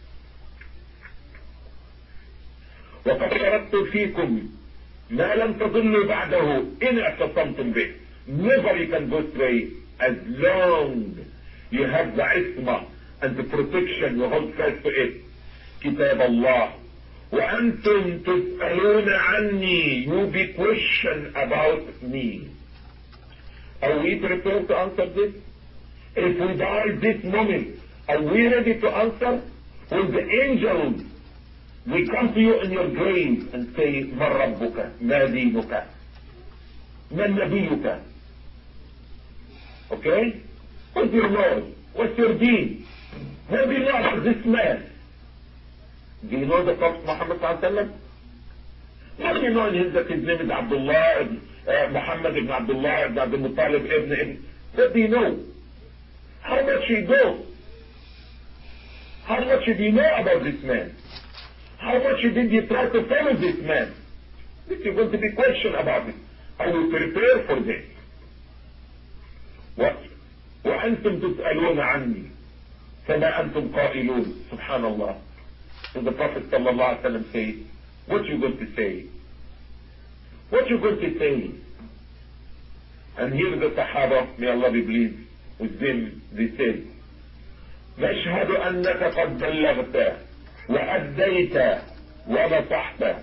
Speaker 2: وقد تركت فيكم ما لم تضلوا بعده إن اعتصمتم به. Never you can go astray as long you have the isma and the protection, you hold fast to it. كتاب الله. وأنتم تسألون عني, you be questioned about me. Are we prepared to answer this? If we die this moment, are we ready to answer? When the angels, they come to you in your grave and say, من ربك, ما دينك, من نبيك. Okay? What's your Lord? What's your deen? Who belongs to this man? Do you know the Prophet Muhammad sallallahu alaihi wasallam? What do you know that his name is Abdullah, Muhammad ibn Abdullah ibn Abdul Muttalib ibn. What do you know? How much you know? How much do you know about this man? How much did you try to follow this man? This is going to be questioned about it. Are we prepared for this? What? وأنتم تسألون عني فما أنتم قائلون. Subhanallah. So the Prophet sallallahu alaihi wasallam says, what you going to say? What you going to say? And here the Sahaba, may Allah be pleased with them, they said, نشهد أنك قد بلغت وأديت ونصحت.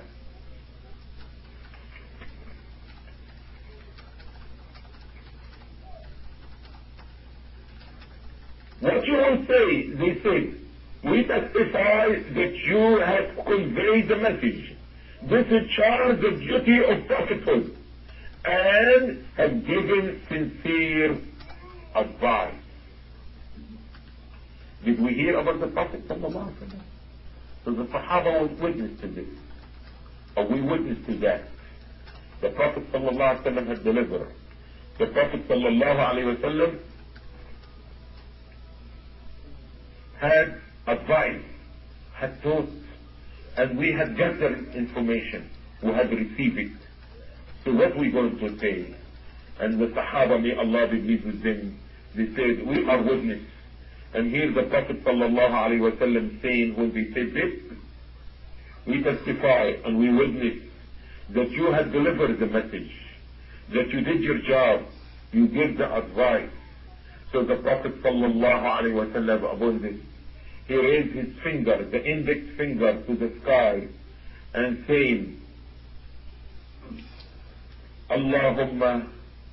Speaker 2: What you will say, they said, We testify that you have conveyed the message, discharged the duty of prophethood, and have given sincere advice. Did we hear about the Prophet sallallahu alaihi wasallam? So the Sahaba was witness to this. Or we witness to that. The Prophet sallallahu alaihi wasallam had delivered. The Prophet sallallahu alaihi wasallam had advice, had taught, and we had gathered information. We had received it. So what we going to say? And the Sahaba, may Allah be pleased with them, they said, we are witness. And here the Prophet sallallahu alaihi wasallam saying, when they said this, we testify and we witness that you had delivered the message, that you did your job, you gave the advice. So the Prophet sallallahu alaihi wasallam upon this, he raised his finger, the index finger, to the sky and saying, Allahumma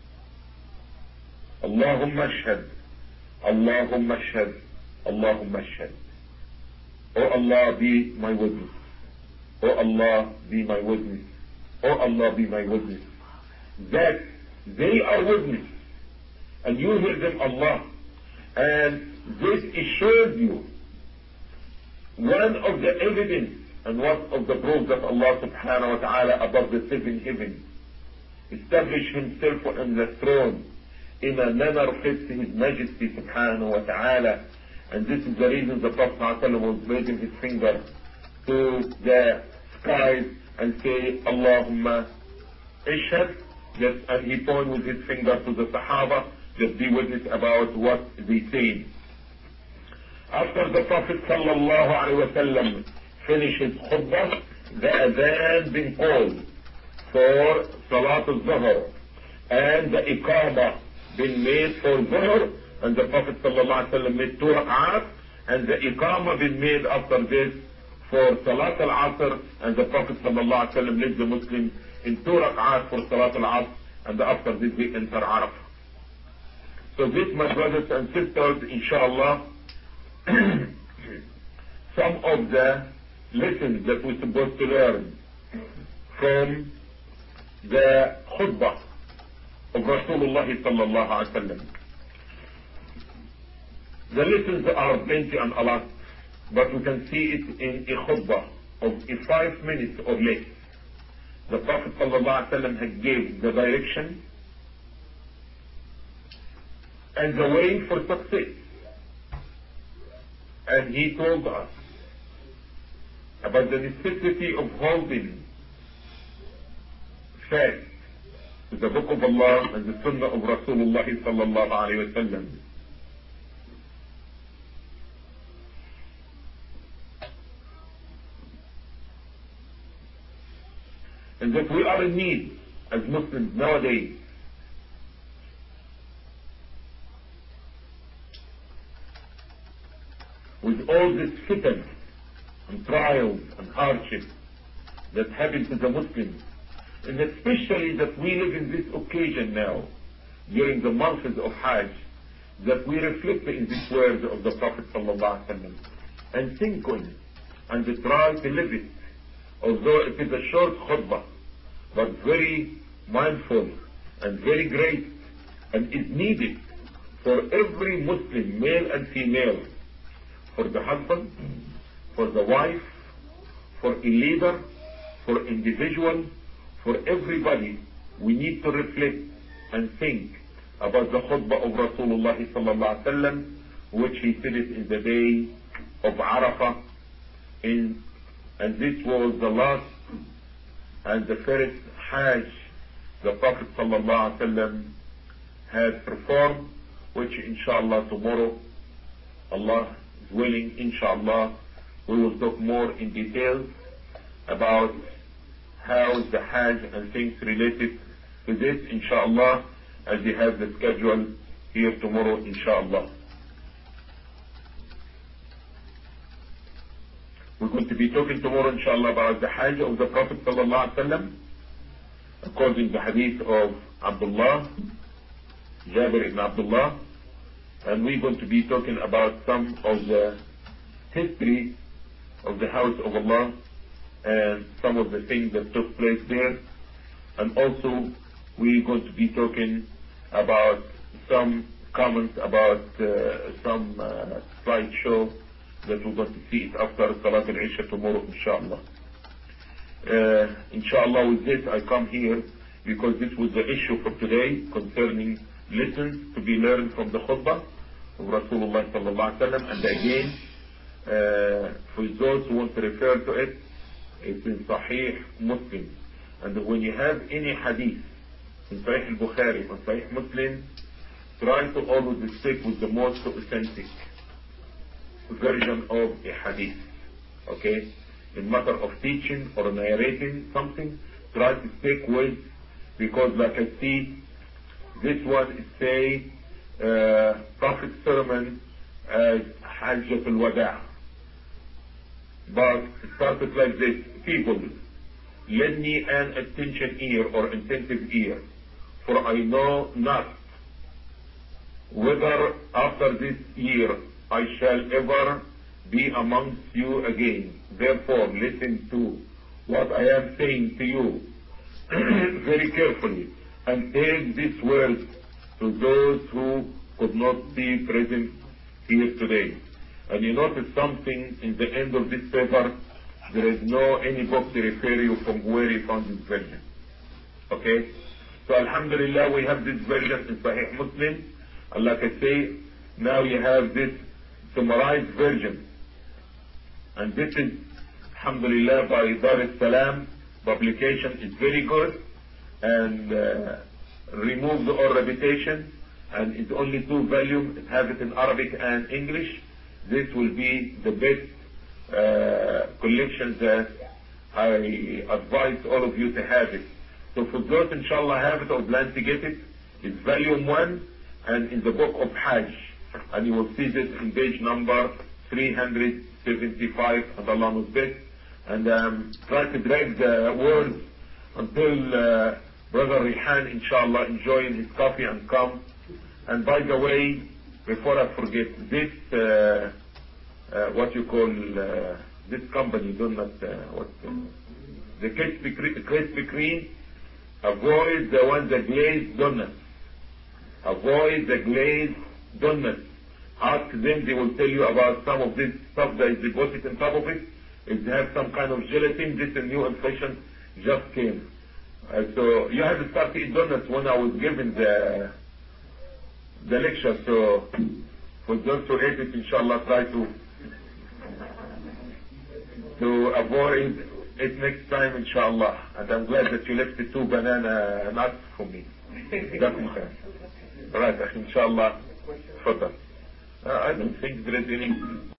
Speaker 2: ashhad, Allahumma ashhad, Allahumma ashhad. Oh Allah, be my witness. Oh Allah, be my witness. Oh Allah, be my witness. That they are witness. And you hear them, Allah. And this assures you one of the evidence and one of the proofs that Allah subhanahu wa ta'ala above the seven heavens established himself on the throne in a manner fits His Majesty subhanahu wa ta'ala. And this is the reason the Prophet was raising his finger to the skies and say, Allahumma ishhad, and he pointed with his finger to the Sahaba, just be witness about what they say. After the Prophet sallallahu alaihi wasallam finished his khutbah, the adhan been called for Salat al-Zuhr, and the Iqamah been made for Zuhr, and the Prophet sallallahu alaihi wasallam made 2 rak'at, and the Iqamah been made after this for Salat al-Asr, and the Prophet sallallahu alaihi wasallam led the Muslims in 2 rak'at for Salat al-Asr, and after this they enter Arafah. So this, my brothers and sisters, inshallah, some of the lessons that we're supposed to learn from the khutbah of Rasulullah sallallahu alaihi wasallam. The lessons are plenty and a lot, but we can see it in a khutbah of 5 minutes or less. The Prophet sallallahu alaihi wasallam had gave the direction and the way for success. And he told us about the necessity of holding fast to the Book of Allah and the Sunnah of Rasulullah sallallahu alaihi wasallam. And that we are in need as Muslims nowadays with all this fitan and trials and hardship that happen to the Muslims, and especially that we live in this occasion now, during the months of Hajj, that we reflect in these words of the Prophet ﷺ and think on it and try to live it, although it is a short khutbah, but very mindful and very great, and is needed for every Muslim, male and female, for the husband, for the wife, for a leader, for individual, for everybody. We need to reflect and think about the khutbah of Rasulullah sallallahu alaihi wasallam, which he said it in the day of Arafah, and this was the last and the first Hajj the Prophet sallallahu alaihi wasallam had performed, which inshallah tomorrow, Allah is willing, inshallah, we will talk more in detail about how the Hajj and things related to this, inshallah, as we have the schedule here tomorrow, inshallah. We're going to be talking tomorrow, inshallah, about the Hajj of the Prophet sallallahu alaihi wasallam, according to the hadith of Abdullah, Jabir ibn Abdullah, and we're going to be talking about some of the
Speaker 1: history of the house of Allah and some of the things that took place there. And also we're going to be talking about some comments about some slideshow that we're going to see it after Salat al-Isha tomorrow, inshallah. Inshallah, with this I come here because this was the issue for today concerning lessons to be learned from the khutbah of Rasulullah sallallahu alaihi wasallam. And again, for those who want to refer to it, it's in Sahih Muslim. And when you have any hadith in Sahih al-Bukhari or Sahih Muslim, try to always stick with the most authentic version of a hadith. Okay? In matter of teaching or narrating something, try to stick with, because like I see, this one is say Prophet's sermon as Hajjat al-Wada'. But it started like this: people, lend me an attention ear or attentive ear, for I know not whether after this year I shall ever be amongst you again. Therefore, listen to what I am saying to you very carefully, and take these words to those who could not be present here today. And you notice something in the end of this paper, there is no any book to refer you from where you found this version. Okay? So alhamdulillah, we have this version in Sahih Muslim, and like I say, now you have this summarized version. And this is, alhamdulillah, by Dar es Salaam publication. Is very good, and removes all reputation, and it's only 2 volumes. It has it in Arabic and English. This will be the best collection that I advise all of you to have it. So for those inshallah have it or plan to get it, it's volume 1 and in the book of Hajj. And you will see this in page number 375, and Allah knows best. And try to drag the words until Brother Rihan inshallah enjoying his coffee and come. And by the way, before I forget, this what you call this company, do not the Krispy Kreme, avoid the ones that glazed donuts. Avoid the glazed donuts. Ask them, they will tell you about some of this stuff that is deposited on top of it. If they have some kind of gelatin, this a new infection just came. So you have to start eating donuts when I was giving the lecture. So for those who ate it, inshallah, try to avoid it next time, inshallah. And I'm glad that you left the 2 banana nuts for me. Right, inshallah. Further. I don't think there is any